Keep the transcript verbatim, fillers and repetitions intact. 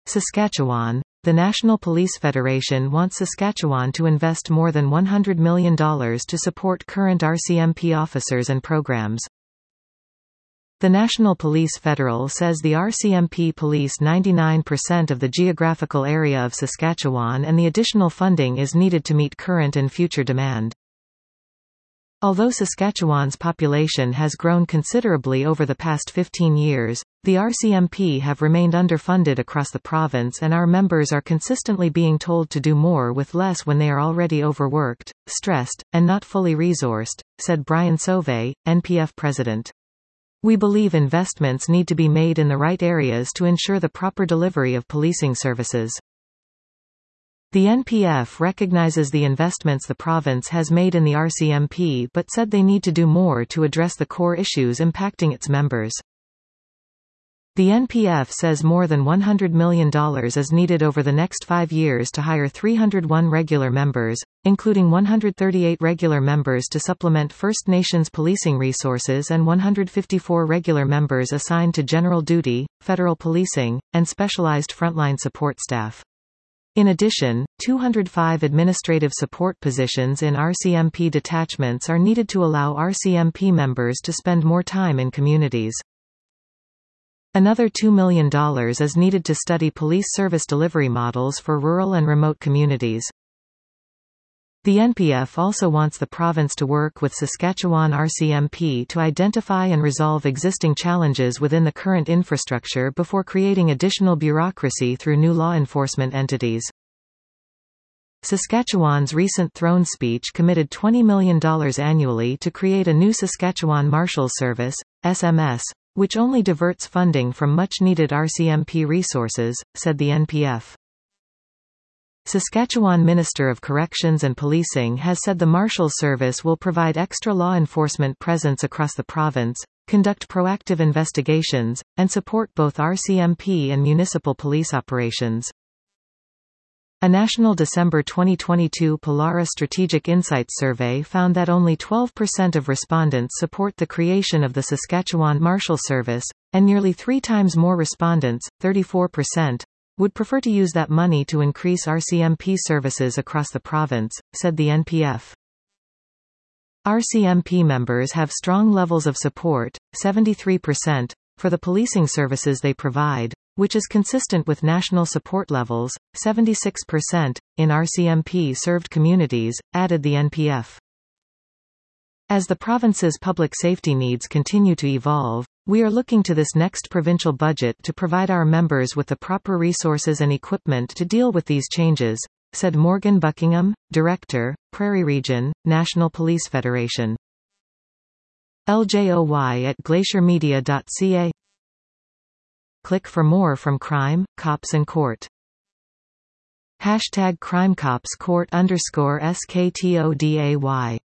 Saskatchewan. The National Police Federation wants Saskatchewan to invest more than one hundred million dollars to support current R C M P officers and programs. The National Police Federal says the R C M P police ninety-nine percent of the geographical area of Saskatchewan and the additional funding is needed to meet current and future demand. Although Saskatchewan's population has grown considerably over the past fifteen years, the R C M P have remained underfunded across the province and our members are consistently being told to do more with less when they are already overworked, stressed, and not fully resourced, said Brian Sauvé, N P F president. We believe investments need to be made in the right areas to ensure the proper delivery of policing services. The N P F recognizes the investments the province has made in the R C M P but said they need to do more to address the core issues impacting its members. The N P F says more than one hundred million dollars is needed over the next five years to hire three hundred one regular members, including one hundred thirty-eight regular members to supplement First Nations policing resources and one hundred fifty-four regular members assigned to general duty, federal policing, and specialized frontline support staff. In addition, two hundred five administrative support positions in R C M P detachments are needed to allow R C M P members to spend more time in communities. Another two million dollars is needed to study police service delivery models for rural and remote communities. The N P F also wants the province to work with Saskatchewan R C M P to identify and resolve existing challenges within the current infrastructure before creating additional bureaucracy through new law enforcement entities. Saskatchewan's recent throne speech committed twenty million dollars annually to create a new Saskatchewan Marshals Service, S M S, which only diverts funding from much-needed R C M P resources, said the N P F. Saskatchewan Minister of Corrections and Policing has said the Marshals Service will provide extra law enforcement presence across the province, conduct proactive investigations, and support both R C M P and municipal police operations. A national December twenty twenty-two Polara Strategic Insights survey found that only twelve percent of respondents support the creation of the Saskatchewan Marshals Service, and nearly three times more respondents, thirty-four percent, would prefer to use that money to increase R C M P services across the province, said the N P F. R C M P members have strong levels of support, seventy-three percent, for the policing services they provide, which is consistent with national support levels, seventy-six percent, in R C M P-served communities, added the N P F. As the province's public safety needs continue to evolve, we are looking to this next provincial budget to provide our members with the proper resources and equipment to deal with these changes, said Morgan Buckingham, Director, Prairie Region, National Police Federation. L J O Y at glacier media dot c a. Click for more from Crime, Cops and Court. Hashtag CrimeCopsCourt underscore S K T O D A Y